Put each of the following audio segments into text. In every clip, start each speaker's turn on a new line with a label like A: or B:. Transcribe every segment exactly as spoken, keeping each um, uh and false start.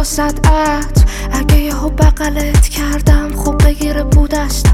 A: وسط عطر. اگه یهو بغلت کردم خوب بگیره بودستم،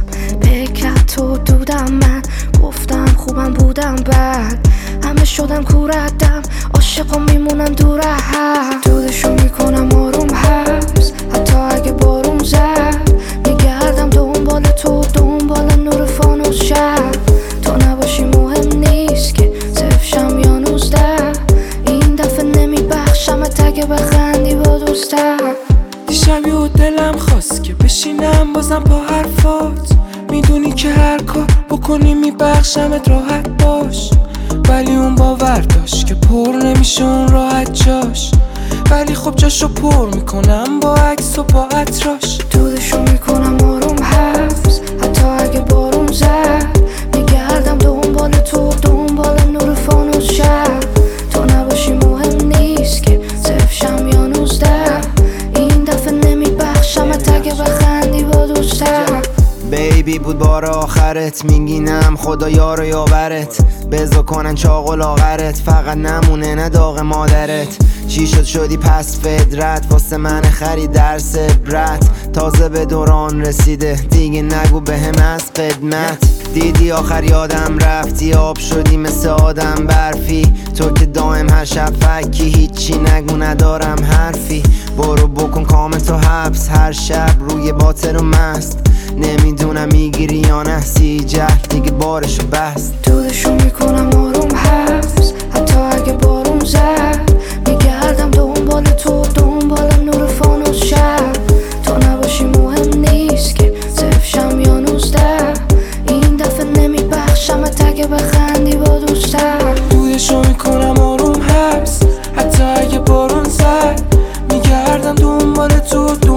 A: بکت تو دودم، من گفتم خوبم بودم، بعد همه شدم کوردم، عاشق و میمونم دور هم، دودشو میکنم آروم حبس. حتی اگه بارون زد میگردم دنبال تو، دنبال نور فانوس شب. تو نباشی مهم نیست که صفشم یا نوزده، این دفعه نمیبخشمت اگه بخندی با دوستم.
B: دیشب یه دلم خواست که بشینم بازم با حرفات، میدونی که هر کار بکنی میبخشمت، راحت باش. ولی اون باور داشت که پر نمیشه اون راحت جاش، ولی خب جاشو پر میکنم با عکس و با عطراش.
A: دودشو میکنم آروم حبس. حتی اگه بارون زد میگردم دنبال تو، دنبال نور فانوس شب. تو نباشی مهم نیست که صفشم یا نوزده، این دفعه نمیبخشمت اگه بخندی با دوستم.
C: بیبی بود بار آخرت، میگینم خدا یار و یاورت، بزا کنن چاق و لاغرت، فقط نمونه نه داغ مادرت. چی شد شدی پس فدرت، واسه من خرید درس عبرت، تازه به دوران رسیده دیگه نگو بهم از خدمت. دیدی آخر یادم رفتی، آب شدی مثل آدم برفی، تو که دائم هر شب فکی، هیچی نگو ندارم حرفی. برو بکن کامل تو حبس، هر شب روی باطل و مست، نمیدونم میگیری یا نه، سی جهل دیگه بارشو بست.
A: دودشو میکنم آروم حبس. حتی اگه بارون زد میگردم دنبال تو، دنبال نور فانوس شب. تو نباشی مهم نیست که صفشم یا نوزده، این دفعه نمیبخشمت اگه بخندی با دوستم.
B: دودشو میکنم آروم حبس. حتی اگه بارون زد میگردم دنبال تو،